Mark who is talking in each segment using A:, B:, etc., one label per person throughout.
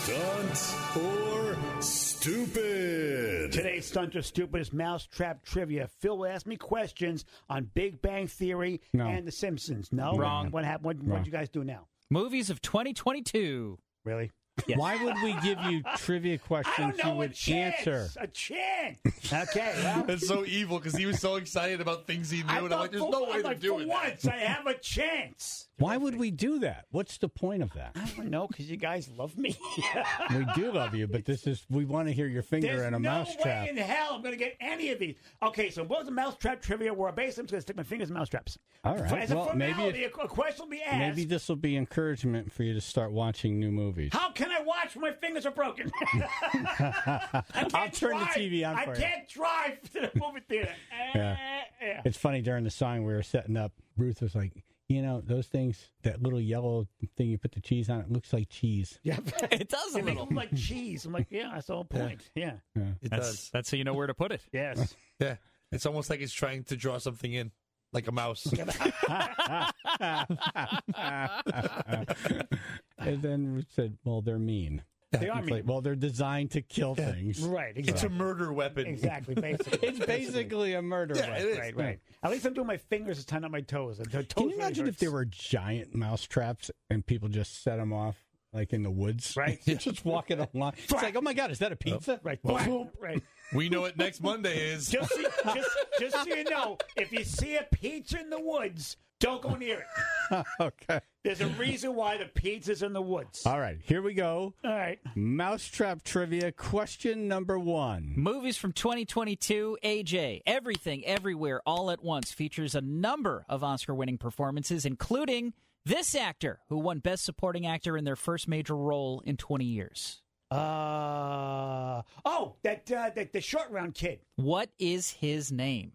A: Stunt or stupid?
B: Today's Stunt or Stupid is Mousetrap Trivia. Phil will ask me questions on Big Bang Theory and The Simpsons. No?
C: Wrong.
B: What happened? What did you guys do now?
C: Movies of 2022.
B: Really?
C: Yes.
D: Why would we give you trivia
B: I
D: questions
B: don't know.
D: you would answer?
B: A chance. Okay. Well,
E: That's so evil because he was so excited about things he knew, and I'm like, there's no way they're doing
B: for
E: that.
B: once, I have a chance.
D: Why would we do that? What's the point of that?
B: I don't know, because you guys love me.
D: We do love you, but we want to hear your finger
B: There's
D: in a
B: no
D: mousetrap.
B: way in hell I'm going to get any of these. Okay, so what was the Mousetrap Trivia? Where basically I'm just going to stick my fingers in mousetraps.
D: All right.
B: As a
D: Well,
B: formality, a question will be asked.
D: maybe this will be encouragement for you to start watching new movies.
B: How can I watch when my fingers are broken?
D: I'll turn the TV on for
B: I
D: you.
B: can't drive to the movie theater.
D: Yeah. It's funny, during the song we were setting up, Ruth was like, you know, those things, that little yellow thing you put the cheese on, it looks like cheese.
B: Yeah.
C: It does a
B: They make
C: little.
B: them like cheese. I'm like, yeah, that's the whole point. Yeah.
E: It
C: That's,
E: does.
C: that's how you know where to put it.
B: Yes.
E: Yeah. It's almost like it's trying to draw something in, like a mouse.
D: And then Ruth said, well, they're mean.
B: They are
D: It's
B: mean.
D: like, well, they're designed to kill things.
B: Right.
E: It's a
B: Exactly.
E: murder weapon.
B: Exactly. Basically.
D: It's basically a murder
E: Yeah,
D: weapon.
E: it is.
B: Right. Right. At least I'm doing my fingers to tie up my toes. The toes
D: Can you
B: really
D: imagine if
B: hurts.
D: there were giant mouse traps and people just set them off, like in the woods?
B: Right.
D: You're just walking along. It's like, oh my God, is that a pizza?
B: Right.
E: Well,
B: Right.
E: We know what next Monday is.
B: Just so you know, if you see a pizza in the woods, don't go near it.
D: Okay.
B: There's a reason why the pizza's in the woods.
D: All right, here we go.
B: All right.
D: Mousetrap trivia question number 1.
C: Movies from 2022, AJ, Everything, Everywhere, All at Once, features a number of Oscar-winning performances, including this actor, who won Best Supporting Actor in their first major role in 20 years.
B: The short round kid.
C: What is his name?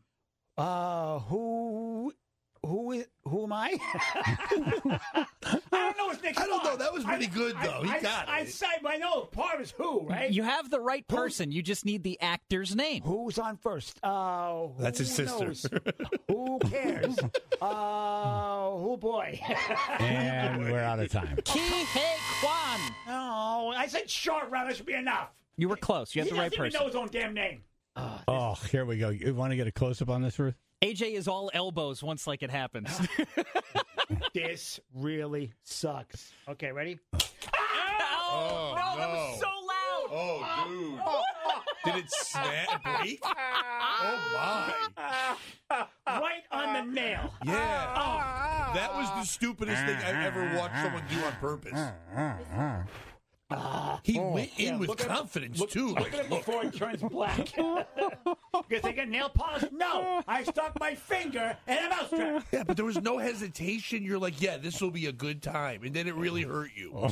B: Who am I? I don't know his next.
E: I don't know. That was pretty good, though. He got it.
B: I know part is who, right?
C: You have the right person. You just need the actor's name.
B: Who's on first?
E: That's his sister.
B: Knows? Who cares? Oh boy.
D: And we're out of time.
C: Ki Hei Kwan.
B: No, I said short round. That should be enough.
C: You were close. You had
B: He
C: the right
B: doesn't even
C: person.
B: know his own damn name.
D: Oh, here we go. You want to get a close-up on this, Ruth?
C: AJ is all elbows once like it happens.
B: This really sucks. Okay, ready?
E: Oh,
C: that
E: no.
C: was so loud.
E: Oh, dude. Did it snap? Break? Oh, my.
B: Right on the nail.
E: Yeah. That was the stupidest thing I've ever watched someone do on purpose. He went in with confidence, too.
B: Look at it before it turns black. Because they get nail polish? No, I stuck my finger in a mousetrap.
E: Yeah, but there was no hesitation. You're like, yeah, this will be a good time. And then it really hurt you.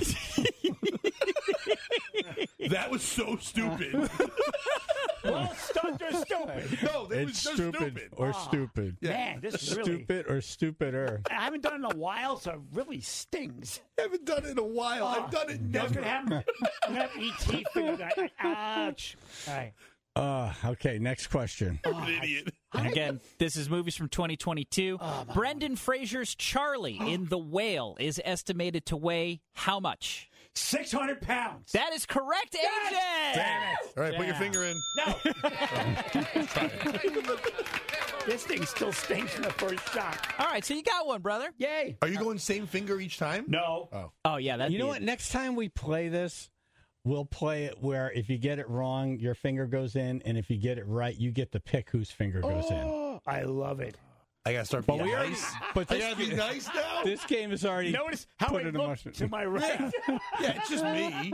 E: That was so stupid.
B: Well, stunt or stupid.
E: No, that was
D: It's
E: just
D: stupid or stupid.
B: Man, this is really...
D: Stupid or stupider.
B: I haven't done it in a while, so it really stings.
E: I haven't done it in a while. I've done it
B: That's
E: never.
B: going to happen. I'm going to have E.T. finger guy. Ouch. All right.
D: Okay, next question.
E: I'm an idiot.
C: And again, this is movies from 2022. Brendan Fraser's Charlie in The Whale is estimated to weigh how much?
B: 600 pounds.
C: That is correct, AJ.
B: Damn it.
E: All right, put your finger in.
B: No. This thing still stinks from the first shot.
C: All right, so you got one, brother.
B: Yay.
E: Are you going same finger each time?
B: No.
C: Oh, yeah. That'd
D: You know
C: be
D: what? Next time we play this, we'll play it where if you get it wrong, your finger goes in, and if you get it right, you get to pick whose finger goes in.
B: Oh, I love it.
E: I got to start
D: But
E: being
D: we already,
E: nice.
D: but
E: I
D: this,
E: got to be nice now?
D: this game is already
B: Notice how
D: put
B: I
D: in
B: look
D: emotion.
B: to my right.
E: Yeah, it's just me.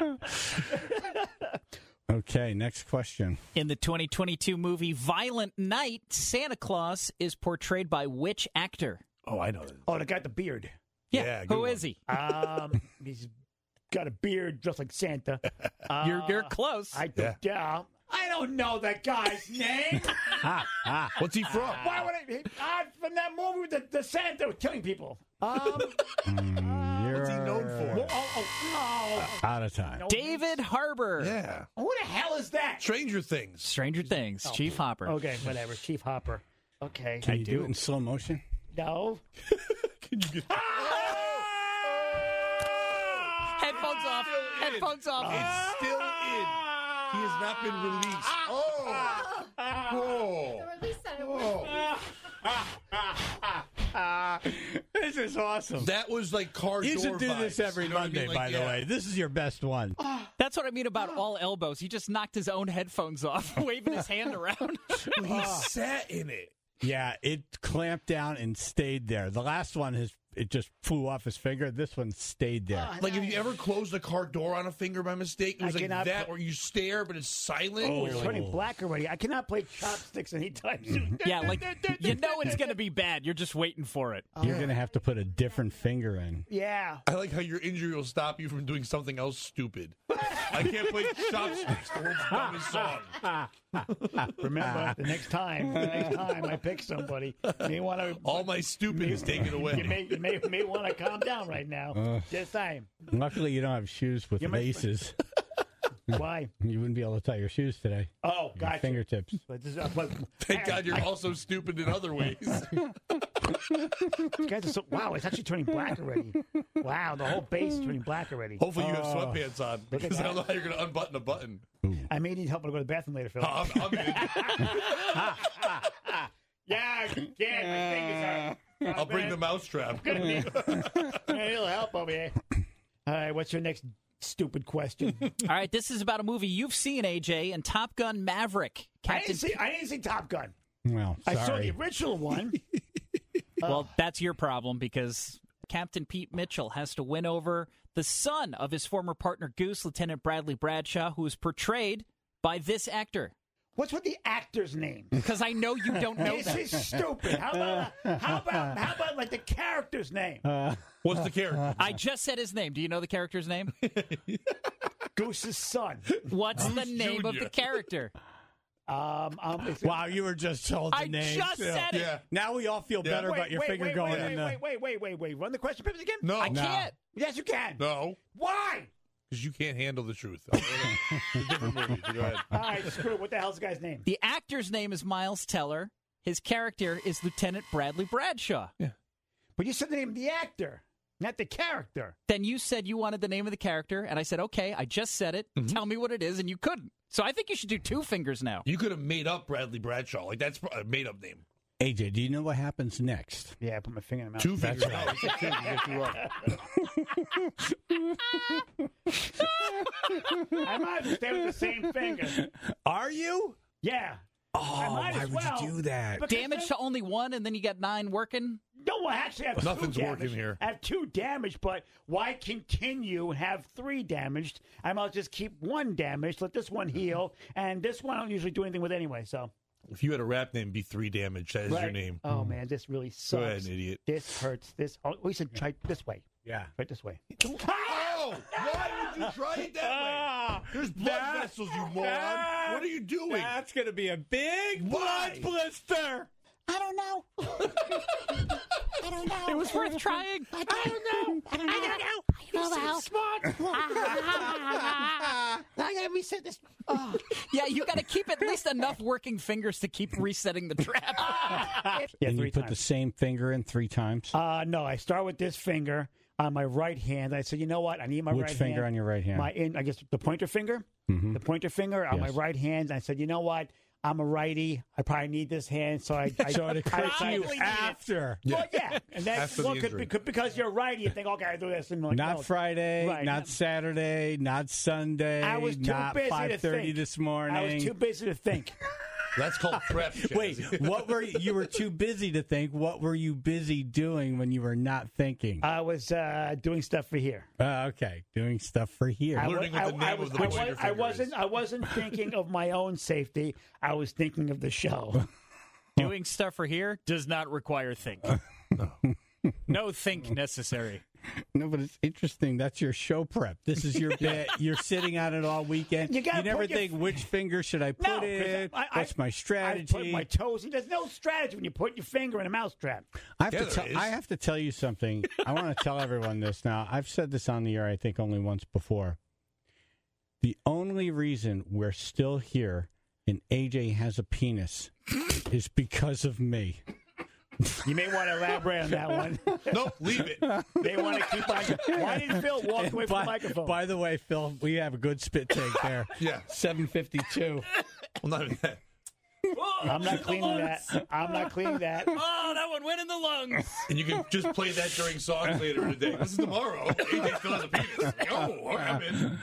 D: Okay, next question.
C: In the 2022 movie Violent Night, Santa Claus is portrayed by which actor?
E: Oh, I know that.
B: Oh, the guy with the beard.
E: Yeah, good
C: who
E: one.
C: is he?
B: He's got a beard just like Santa.
C: You're close.
B: I don't know that guy's name.
E: What's he from?
B: Why would I? From that movie with the Santa was killing people.
E: What's he known for?
D: Out of time.
C: David Harbour.
E: Yeah.
B: Who the hell is that?
E: Stranger Things.
C: Stranger Things, Chief Hopper.
B: Okay, whatever. Chief Hopper. Okay.
D: Can you do it in slow motion?
B: No.
E: Can you get...
C: Headphones off. Headphones off.
E: It's still in. He has not been released.
F: The release center
D: This is awesome.
E: That was like car door
D: You should do this
E: vibes,
D: every
E: you know what I
D: Monday,
E: mean? Like,
D: by the way. This is your best one.
C: That's what I mean about all elbows. He just knocked his own headphones off, waving his hand around.
E: He sat in it.
D: Yeah, it clamped down and stayed there. The last one, it just flew off his finger. This one stayed there.
E: Like, if you ever closed a car door on a finger by mistake, it was like that, where you stare, but it's silent.
B: Oh, it's turning black already. I cannot play chopsticks anytime soon.
C: Yeah, like, you know it's going to be bad. You're just waiting for it.
D: You're going to have to put a different finger in.
B: Yeah.
E: I like how your injury will stop you from doing something else stupid. I can't play chopsticks. The world's dumbest song.
B: Remember, the next time I pick somebody, you may want to.
E: All my stupid is taken away.
B: You may want to calm down right now. Just saying.
D: Luckily, you don't have shoes with laces.
B: Why?
D: You wouldn't be able to tie your shoes today.
B: Oh, gotcha.
D: Fingertips.
E: Thank God you're also stupid in other ways.
B: You guys are so, wow, it's actually turning black already. Wow, the whole base is turning black already.
E: Hopefully you have sweatpants on, because I
B: that.
E: don't know how you're going to unbutton a button.
B: I may need help to go to the bathroom later, Phil.
E: I'm in.
B: Yeah, my fingers are.
E: I'll bring the mousetrap.
B: It'll help over here. All right, what's your next stupid question?
C: All right, this is about a movie you've seen, AJ, and Top Gun Maverick.
B: I didn't see Top Gun.
D: Well, sorry.
B: I saw the original one.
C: Well, that's your problem, because Captain Pete Mitchell has to win over the son of his former partner Goose, Lieutenant Bradley Bradshaw, who is portrayed by this actor.
B: What's with the actor's name?
C: Because I know you don't know
B: This
C: that.
B: is stupid. How about like the character's name?
E: What's the character?
C: I just said his name. Do you know the character's name?
B: Goose's son.
C: What's the name of
E: Jr.?
C: the character?
D: Wow, you were just told the
C: I
D: name.
C: just said it.
E: Yeah.
D: Now we all feel better about your finger going in the...
B: Wait. Run the question papers again?
E: No.
C: I can't.
B: Yes, you can.
E: No.
B: Why?
E: Because you can't handle the truth. It's a different movie. Go ahead.
B: All right, screw it. What the hell's the guy's name?
C: The actor's name is Miles Teller. His character is Lieutenant Bradley Bradshaw.
E: Yeah.
B: But you said the name of the actor, not the character.
C: Then you said you wanted the name of the character, and I said, okay, I just said it. Tell me what it is, and you couldn't. So I think you should do two fingers now.
E: You could have made up Bradley Bradshaw. Like, that's a made-up name.
D: AJ, do you know what happens next?
B: Yeah, I put my finger in my mouth.
E: Two fingers. No, it's a two. You get two up.
B: I might as well stay with the same finger.
D: Are you?
B: Yeah.
D: Oh,
B: might
D: why
B: as
D: would
B: well.
D: you do that?
B: Because
C: Damage to only one, and then you got 9 working?
B: No, well, actually, I have
E: Nothing's
B: 2
E: working
B: damaged.
E: here.
B: I have 2 damaged, but why continue and have 3 damaged? I might just keep 1 damaged, let this one heal, and this one I don't usually do anything with anyway, so.
E: If you had a rap name, be 3 damage. That is your name.
B: Oh, man, this really sucks.
E: Go ahead, idiot.
B: This hurts. We said try this way.
D: Yeah.
B: Right this way.
E: Oh, why would you try it that way? There's blood vessels, you moron. What are you doing?
D: That's going to be a big
E: Why?
D: blood blister.
B: I don't know. I don't know.
C: It was worth trying.
B: I don't know. You're so smart. I gotta reset this. Oh.
C: Yeah, you got to keep at least enough working fingers to keep resetting the trap.
B: Yeah,
D: And
B: 3
D: you put
B: times.
D: the same finger in 3 times?
B: No, I start with this finger on my right hand. I said, you know what? I need my
D: Which
B: right
D: finger
B: hand.
D: on your right hand?
B: I guess the pointer finger. The pointer finger on my
D: Yes.
B: right hand. I said, you know what? I'm a righty. I probably need this hand, so I
D: So it occurred to
B: decided
D: you
B: to-
D: after.
B: Well, yeah, and that's
E: After the injury.
B: because you're righty. You think, okay, I do this. And like,
D: Not
B: no.
D: Friday,
B: Right.
D: not Saturday, not Sunday,
B: I was too
D: not
B: busy to
D: 5:30
B: think.
D: this morning.
B: I was too busy to think.
E: That's called prep.
D: Wait, what were you were too busy to think? What were you busy doing when you were not thinking?
B: I was doing stuff for here.
D: Okay, doing stuff for here.
E: Learning what the name of the pointer finger is.
B: I wasn't thinking of my own safety. I was thinking of the show.
C: Doing stuff for here does not require think. No think necessary.
D: No, but it's interesting. That's your show prep. This is your bit. You're sitting on it all weekend.
B: You gotta
D: never
B: put your-
D: think, which finger should I put
B: No, 'cause
D: in?
B: I-
D: What's my
B: I
D: strategy?
B: put my toes in. There's no strategy when you put your finger in a mousetrap.
D: I have,
E: Yeah,
D: to
E: there
D: tell,
E: is.
D: I have to tell you something. I want to tell everyone this now. I've said this on the air, I think, only once before. The only reason we're still here and AJ has a penis is because of me.
B: You may want to elaborate on that one.
E: Nope, leave it.
B: They want to keep on. Why did Phil walk away from the microphone?
D: By the way, Phil, we have a good spit take there.
E: Yeah.
D: 752.
E: Well, not even that.
B: I'm not cleaning that. I'm not cleaning that.
C: Oh, that one went in the lungs.
E: And you can just play that during songs later in the day. This is tomorrow. AJ still has a penis. Oh, I'm in.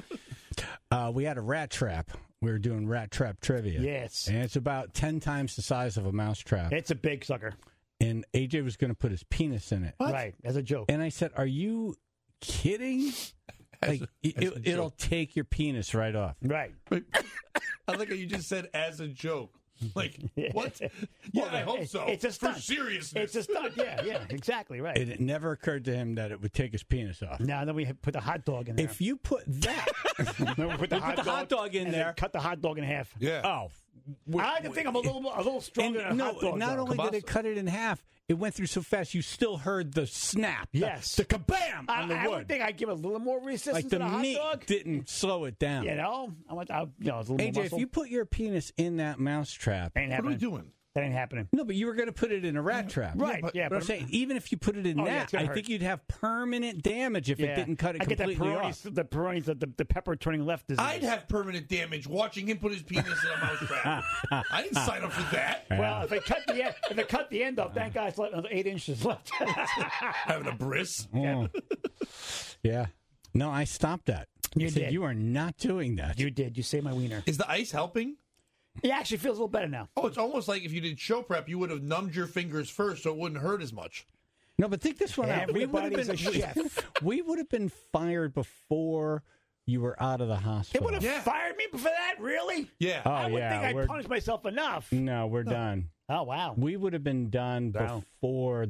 D: We had a rat trap. We were doing rat trap trivia.
B: Yes.
D: And it's about 10 times the size of a mouse trap.
B: It's a big sucker.
D: And AJ was going to put his penis in it.
B: Right, as a joke.
D: And I said, are you kidding? It'll take your penis right off.
B: Right.
E: I like how you just said as a joke. Like, what? Yeah, I hope so.
B: It's a stunt.
E: For seriousness.
B: It's a stunt. Yeah, exactly right.
D: And it never occurred to him that it would take his penis off.
B: Now then we put the hot dog in there.
D: If you put that,
B: Then we put the
D: hot dog in
B: and
D: there.
B: then cut the hot dog in half.
E: Yeah.
D: Oh.
B: I like to think I'm a little stronger than a hot dog.
D: Not
B: though.
D: only did it cut it in half, it went through so fast you still heard the snap.
B: Yes.
D: The kabam on the
B: I
D: wood.
B: would think I'd give it a little more resistance
D: Like
B: to
D: the
B: the hot
D: meat
B: dog.
D: didn't slow it down.
B: You know, it's a little
D: AJ,
B: more
D: if
B: muscle.
D: you put your penis in that mouse trap,
B: Ain't
E: What are we
B: happening.
E: doing?
B: That ain't happening.
D: no, but you were going to put it in a rat trap.
B: Right.
E: but-
B: Yeah,
D: But I'm saying, even if you put it in
B: Oh, yeah,
D: that,
B: it's gonna
D: I
B: hurt.
D: think you'd have permanent damage if it didn't cut it
B: I get
D: completely off.
B: the pepper turning left disease.
E: I'd have permanent damage watching him put his penis in a mouse trap. I didn't sign up for that.
B: Well, if it cut the end off, thank God it's left 8 inches left.
E: Having a bris.
D: Yeah. No, I stopped that.
B: You
D: I said,
B: did.
D: you are not doing that.
B: You did. You saved my wiener.
E: Is the ice helping?
B: He actually feels a little better now.
E: Oh, it's almost like if you did show prep, you would have numbed your fingers first so it wouldn't hurt as much.
D: No, but think this one out.
B: Everybody's a chef.
D: We would have been fired before you were out of the
B: They
D: hospital.
B: would have
E: Yeah.
B: fired me for that? Really?
E: Yeah.
B: I would
D: yeah,
B: think I
D: we're-
B: punished myself enough.
D: No, we're done.
B: Oh, wow.
D: We would have been done
B: Wow.
D: before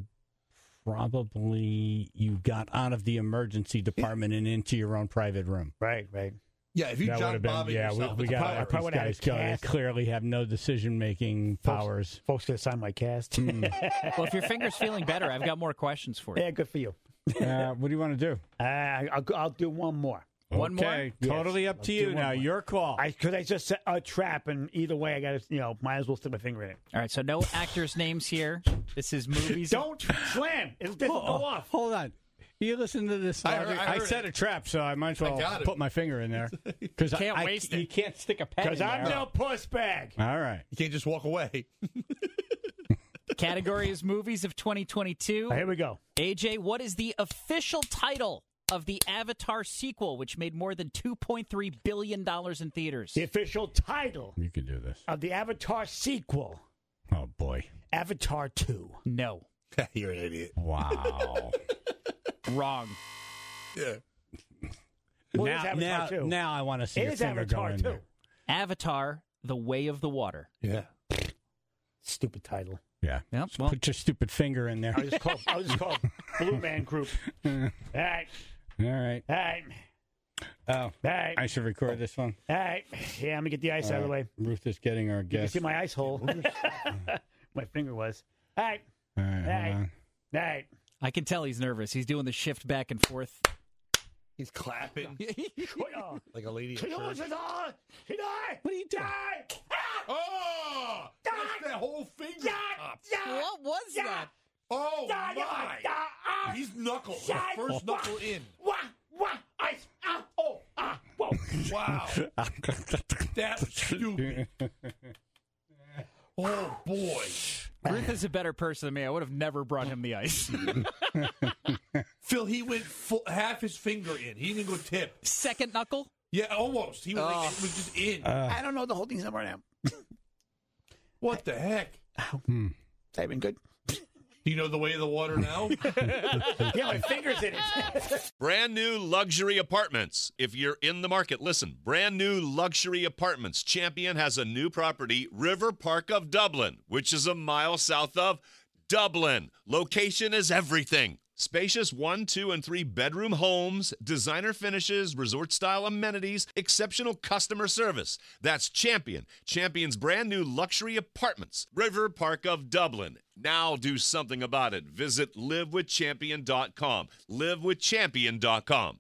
D: probably you got out of the emergency department and into your own private room.
B: Right.
E: Yeah, if you
D: That would
E: John
D: have been,
E: Bobby
D: yeah,
E: yourself,
D: we
E: it's
D: got
E: fire.
B: I probably
D: these
B: would've
D: guys
B: had a
D: going. They
B: cast.
D: clearly have no decision-making powers.
B: Folks should have signed my cast.
C: Well, if your finger's feeling better, I've got more questions for you.
B: Yeah, good for you.
D: What do you want to do?
B: I'll do one more.
C: One more?
D: Okay, totally up to
B: I'll do
D: you
B: one
D: now.
B: more.
D: Your call.
B: Because I just set a trap, and either way, I got to, might as well stick my finger in it.
C: All right, so no actors' names here. This is movies.
B: Don't slam. It doesn't go off.
D: Hold on. You listen to this.
E: I
D: I
E: heard
D: set
E: it.
D: a trap, so I might as well
E: got it.
D: put my finger in there. Because
C: Can't waste it.
D: You can't stick a pen in
B: Because I'm
D: there.
B: no puss bag.
D: All right.
E: You can't just walk away.
C: Category is movies of 2022.
B: Here we go.
C: AJ, what is the official title of the Avatar sequel, which made more than $2.3 billion in theaters?
B: The official title
D: You can do this.
B: of the Avatar sequel,
D: Oh, boy.
B: Avatar 2.
C: No.
E: You're an idiot.
D: Wow.
C: Wrong.
E: Yeah.
B: Well, it is Avatar 2.
D: now I want to see
B: It
D: your
B: is
D: finger
B: Avatar
D: go in
B: 2.
D: there.
C: Avatar, The Way of the Water.
E: Yeah.
B: Stupid title.
D: Yeah.
C: Yep,
D: Just
C: well-
D: put your stupid finger in there.
B: I was just called Blue Man Group. All right.
D: All right.
B: All right.
D: Oh,
B: All right.
D: I should record this one.
B: All right. Yeah, let me get the ice out of the way.
D: Ruth is getting our
B: You can
D: guest.
B: see my ice hole. My finger was. All right.
D: All right,
B: All
D: hold
B: right.
D: on.
B: All right.
C: I can tell he's nervous. He's doing the shift back and forth.
E: He's clapping
B: Oh.
E: like a lady at
B: What
E: church.
B: are you doing?
E: Oh! That's that whole finger top.
C: What was that?
E: Oh, my! He's knuckle. The first knuckle in.
B: Ice. Whoa.
E: Wow. That's stupid. Oh, boy.
C: Ruth is a better person than me. I would have never brought him the ice.
E: Phil, he went half his finger in. He didn't go tip.
C: Second knuckle?
E: Yeah, almost. He was like, it was just in.
B: I don't know the whole thing's number now.
E: What the heck?
B: I've been good.
E: Do you know the way of the water now?
B: Yeah, my finger's in it.
A: Brand new luxury apartments. If you're in the market, listen. Brand new luxury apartments. Champion has a new property, River Park of Dublin, which is a mile south of Dublin. Location is everything. Spacious 1, 2, and 3 bedroom homes, designer finishes, resort-style amenities, exceptional customer service. That's Champion. Champion's brand new luxury apartments, River Park of Dublin. Now do something about it. Visit livewithchampion.com. Livewithchampion.com.